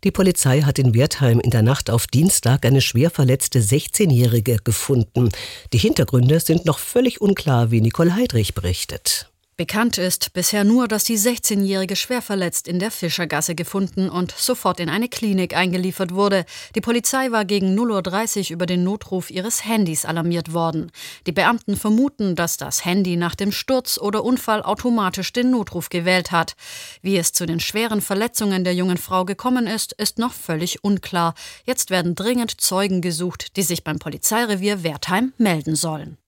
Die Polizei hat in Wertheim in der Nacht auf Dienstag eine schwer verletzte 16-Jährige gefunden. Die Hintergründe sind noch völlig unklar, wie Nicole Heidrich berichtet. Bekannt ist bisher nur, dass die 16-Jährige schwer verletzt in der Fischergasse gefunden und sofort in eine Klinik eingeliefert wurde. Die Polizei war gegen 0:30 Uhr über den Notruf ihres Handys alarmiert worden. Die Beamten vermuten, dass das Handy nach dem Sturz oder Unfall automatisch den Notruf gewählt hat. Wie es zu den schweren Verletzungen der jungen Frau gekommen ist, ist noch völlig unklar. Jetzt werden dringend Zeugen gesucht, die sich beim Polizeirevier Wertheim melden sollen.